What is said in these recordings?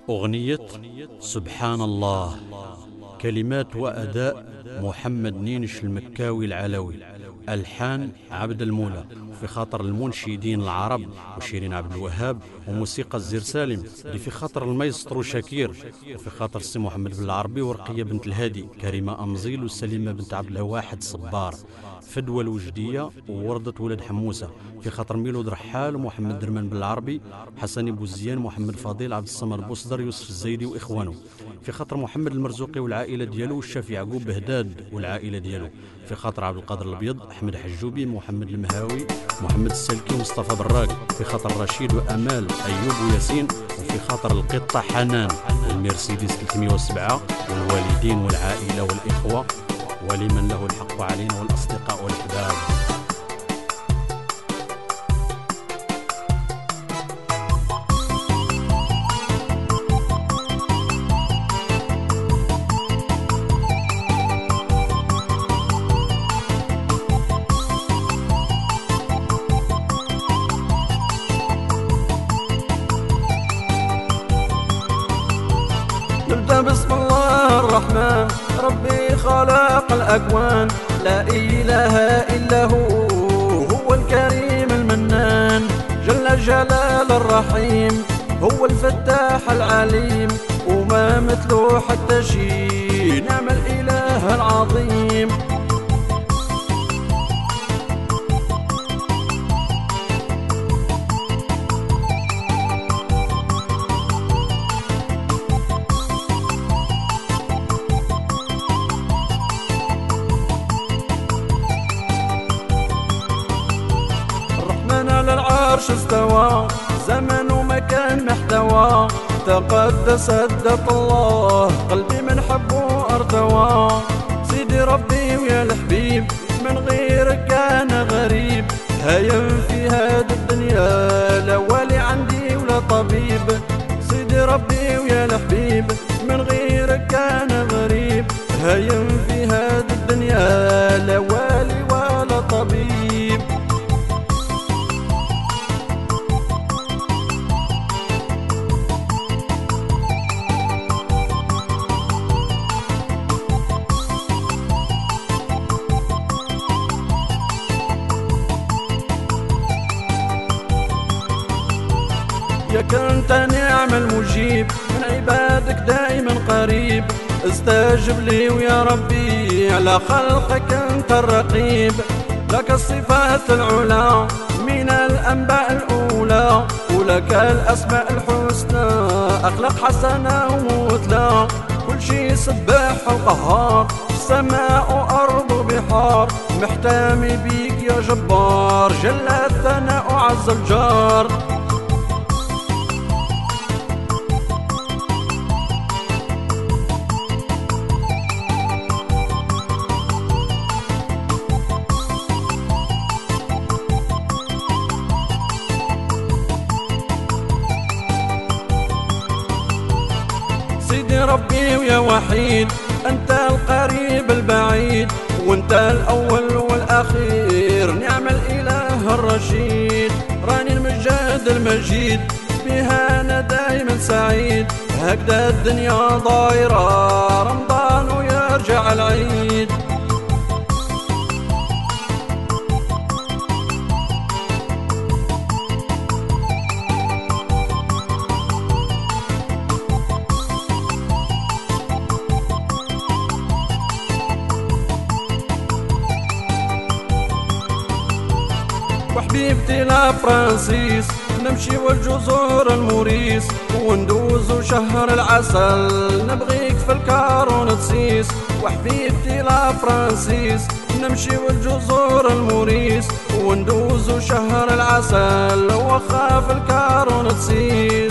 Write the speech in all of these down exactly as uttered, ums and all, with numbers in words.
أغنية سبحان الله، كلمات وأداء محمد نينش المكاوي العلوي، ألحان عبد المولى، في خاطر المنشدين العرب وشيرين عبد الوهاب، وموسيقى الزير سالم اللي في خاطر المايسترو شاكير، وفي خاطر السي محمد بن العربي ورقية بنت الهادي، كريمة أمزيل وسليمة بنت عبد الواحد صبار، فدوى الوجدية ووردة ولد حموسة، في خاطر ميلود رحال ومحمد درمان بن العربي، حسن بوزيان، محمد فضيل، عبد الصمد بوصدر، يوسف الزيدي واخوانه، في خاطر محمد المرزوقي والعائله ديالو، والشافي يعقوب بهداد والعائله ديالو، في خاطر عبد القادر الابيض، احمد حجوبي، محمد المهاوي، محمد السلكي ومصطفى براق، في خاطر رشيد وامال، ايوب وياسين، وفي خاطر القطه حنان والمرسيدس ثلاثمائة وسبعة، والوالدين والعائله والاخوه ولمن له الحق علينا والاصدقاء والاحباب. نبدأ بسم الله الرحمن، ربي خلق الأكوان، لا إله إلا هو، هو الكريم المنان، جل جلال الرحيم، هو الفتاح العليم، وما مثله حتى شي، نعم الإله العظيم. على العرش استوى، زمن ومكان محتوى، تقدس هدت الله، قلبي من حبه ارتوى، سيدي ربي ويا الحبيب، من غيرك كان غريب، هايم في هاد الدنيا، لا والي عندي ولا طبيب، سيدي ربي ويا الحبيب، من غيرك كان غريب، هايم في هاد الدنيا، لا والي ولا طبيب. ياك انت نعم المجيب، من عبادك دائما قريب، استجب لي ويا ربي، على خلقك انت الرقيب، لك الصفات العلى من الانباء الاولى، ولك الاسماء الحسنى، اخلاق حسنه ومثلى، كل شي سبح القهار، سماء وارض وبحار، محتمي بيك يا جبار، جل الثناء وعز الجار. سيدي ربي ويا وحيد، انت القريب البعيد، وانت الاول والاخير، نعم الاله الرشيد، راني المجاد المجيد، بها انا دايما سعيد، هكذا الدنيا ضايره، رمضان ويرجع العيد. وحبيبتي لا فرانسيس، نمشي والجزر الموريس، وندوزو شهر العسل، نبغيك في الكارون تسيس، وحبيبتي لا فرانسيس، نمشي والجزر الموريس، وندوزو شهر العسل، وخا في الكارون تسيس.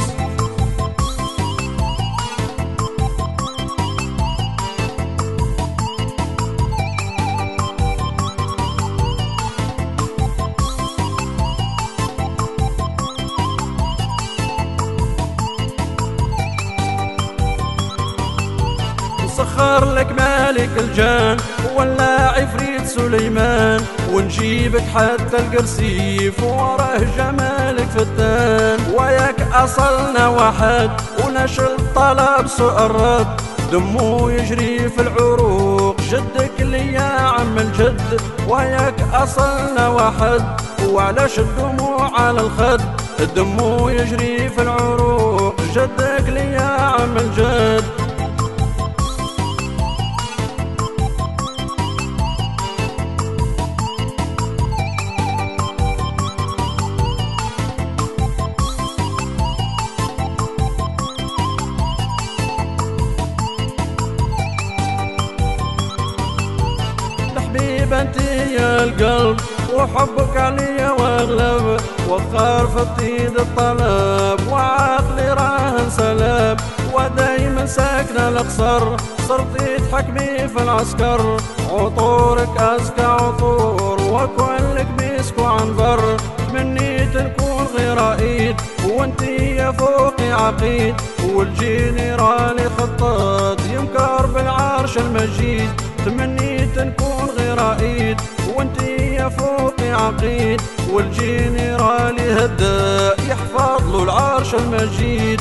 سخر لك مالك الجان، ولا عفريت سليمان، ونجيبك حتى القرسيف، وراه جمالك فتان، وياك أصلنا واحد ونشل طلب سوء الرد، دمه يجري في العروق جدك اللي يا عم الجد. وياك أصلنا واحد وعلاش الدموع على الخد، دمه يجري في العروق جدك اللي يا عم الجد. حبيبتي يا القلب وحبك عليا واغلب، وخار فتيد الطلب وعقلي راه انسلب، ودايما ساكنه القصر صرتي تحكمي في العسكر، عطورك ازكى عطور وكلك مسك وعنبر، تمنيت نكون غير عيد وانتي يا فوقي عقيد، والجنرال خطط يمكر بالعرش المجيد، تمنيت نكون غير عيد وانتي يا فوقي عقيد، والجنرال هدا يحفظ له العرش المجيد.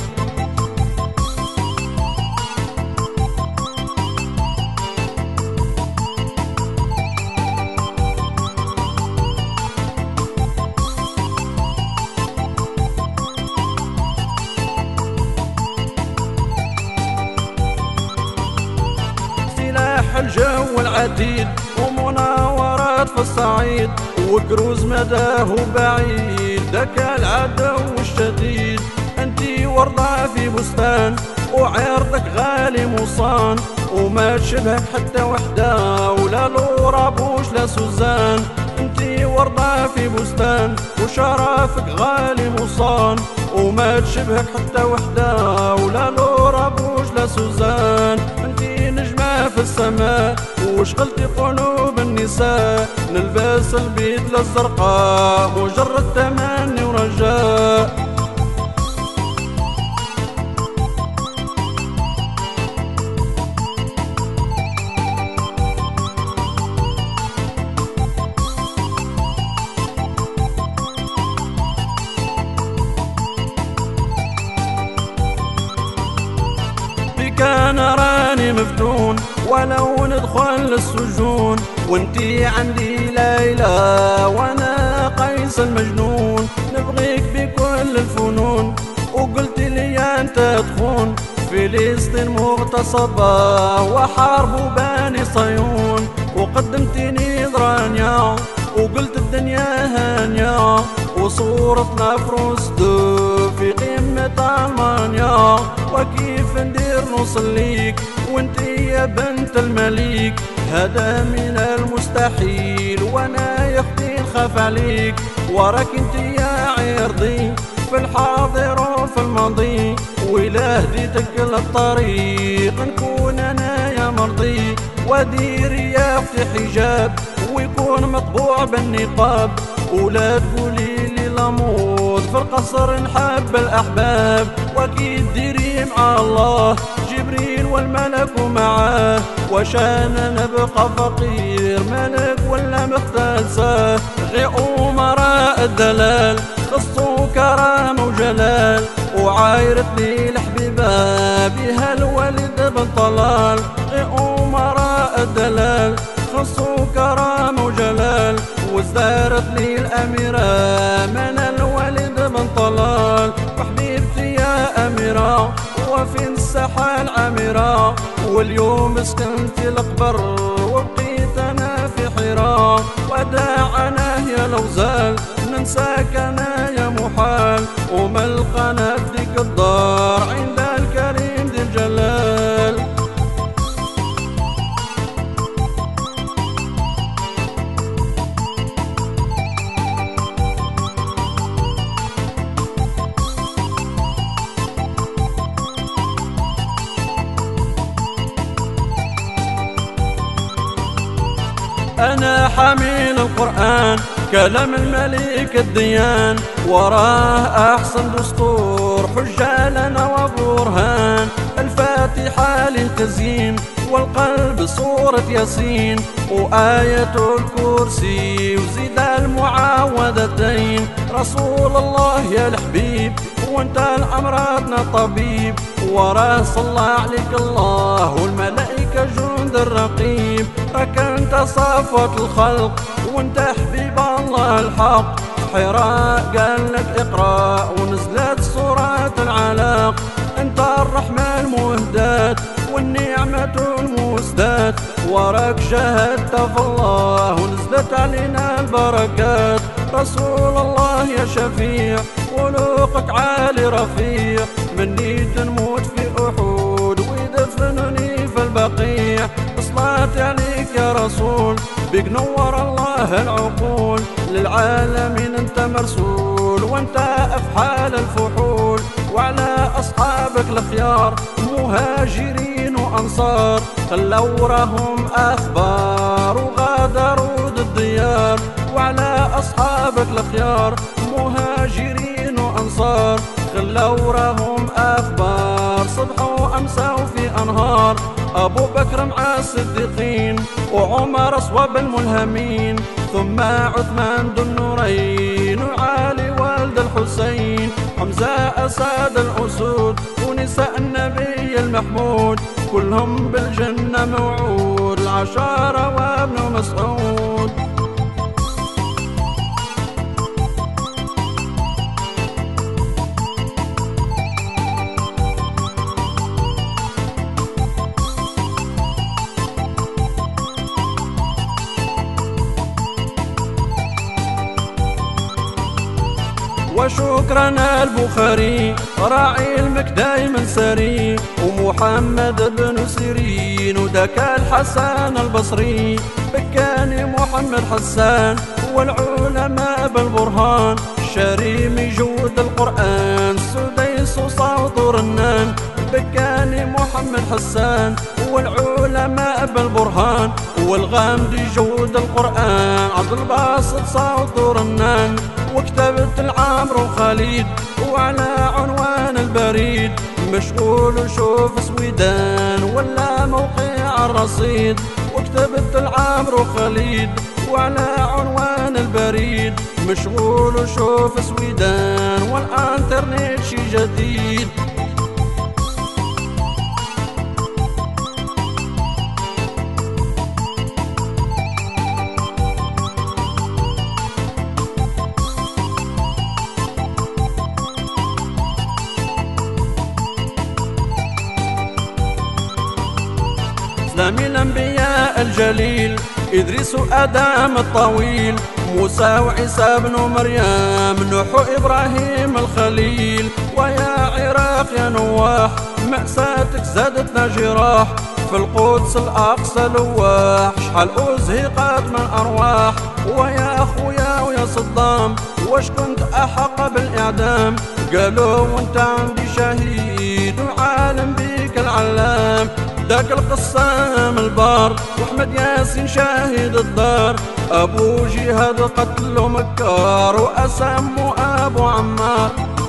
سلاح الجو العديد ومناورات في الصعيد، وكروز مداه بعيد ذاك العدو الشديد، انتي وردة في بستان وعرضك غالي مصان، وما تشبهك حتى وحدة ولا لورا بوش لا سوزان، انتي وردة في بستان وشرفك غالي مصان، وما تشبهك حتى وحدة ولا لورا بوش لا سوزان، انتي نجمة في السماء وشغلتي قلوب النساء، نلبس البيت الزرقاء مجرد تمني ورجاء. كان راني مفتون ولو ندخل السجون، وانتي عندي ليلى وانا قيس المجنون، نبغيك بكل الفنون وقلت لي انت تخون، فلسطين مغتصبة وحارب بني صيون، وقدمتني ضرانيا وقلت الدنيا هانية، وصورتنا في رصدو في قمة ألمانيا، وكيف ندير نوصل ليك وانتي يا بنت المليك، هذا من المستحيل وانا يا اختي نخاف عليك، وراك انتي يا عرضي في الحاضر وفي الماضي، وإلا هديتك للطريق نكون انا يا مرضي، وديري يا اختي حجاب ويكون مطبوع بالنقاب، ولا تقولي لي لاموت في القصر نحب الأحباب، وأكيد ديري مع الله جبريل والملك معاه، وشان نبقى فقير ملك ولا مختلسة، غير أمراء الدلال خصو كرامة وجلال، وعايرت لي الحبيبة بها الولد بن طلال، غير أمراء الدلال خصو كرامة وجلال، وازدارت لي الأميرة من الولد بن طلال، وحبيبتي يا أميرة وفي الساحة العامرة، واليوم سكنت القبر وبقيت أنا في حيرة، وداعنا يا لو زال ننساك أنا يا محال، وملقانا في ديك الدار عند الكريم ذي الجلال. أنا حامل القرآن كلام الملك الديان، وراه أحسن دستور حجة لنا وبرهان، الفاتحة الفاتحة له تزيين، والقلب صورة ياسين وآية الكرسي وزيد المعاوذتين. رسول الله يا الحبيب وانت لأمراضنا طبيب، وراه صلى عليك الله والملائكة جند الرقيب. راك انت صفوة الخلق وانت حبيب الله الحق، حراء قال لك اقرأ ونزلت سورة العلاق. انت الرحمة المهداة والنعمة المسداة، وراك شهدت في الله ونزلت علينا البركات. رسول الله يا شفيع خلقك عالي رفيع، مني تنموت في أحود ويدفنني في البقيع. صلاتي عليك يا رسول بك نور الله العقول، للعالمين انت مرسول وانت افحال الفحول. وعلى اصحابك الخيار مهاجرين وانصار، خلوا راهم اخبار وغادروا الديار. وعلى اصحابك الخيار مهاجرين وانصار، خلوا راهم اخبار صبحوا امسوا في انهار. ابو بكر مع الصديقين وعمر اصوب الملهمين، ثم عثمان ذو النورين وعلي والد الحسين، حمزة اسد الاسود ونساء النبي المحمود، كلهم بالجنة موعود العشارة وابن مسعود. وشكرا البخاري راعي المك دايما سري، ومحمد بن سيرين وداك الحسن البصري، بكاني محمد حسان والعلماء بالبرهان، شريم جود القرآن سديس وصوت رنان. بكاني محمد حسان والعلماء بالبرهان، والغامدي جود القرآن عبد الباسط صوت رنان. وكتبت العمرو خالد وعلى عنوان البريد، مشغول وشوف سويدان ولا موقع الرصيد. وكتبت العمرو خالد وعلى عنوان البريد، مشغول وشوف سويدان والانترنت شي جديد. إسلام الأنبياء الجليل إدريس وآدم الطويل، موسى وعيسى بن مريم نوح وإبراهيم الخليل. ويا عراق يا نواح مأساتك زادتنا جراح، في القدس الأقصى لواح شحال أزهقت من أرواح. ويا أخويا ويا صدام واش كنت أحق بالإعدام، قالوا وانت عندي شهيد وعالم بيك العلام. ذاك القسام البار واحمد ياسين شاهد الدار، ابو جهاد قتله مكار واسمه ابو عمار.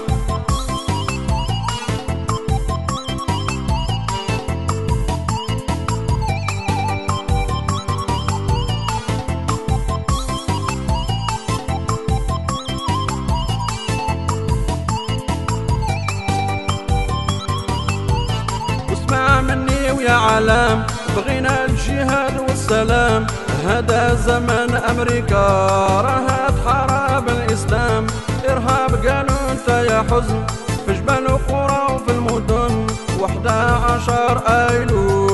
اسمع مني ويا عالم بغينا الجهاد والسلام، هذا زمن امريكا راها تحارب الاسلام. ارهاب قالوا انت يا حزن في جبال القرى وفي المدن، واحد عشر ايلول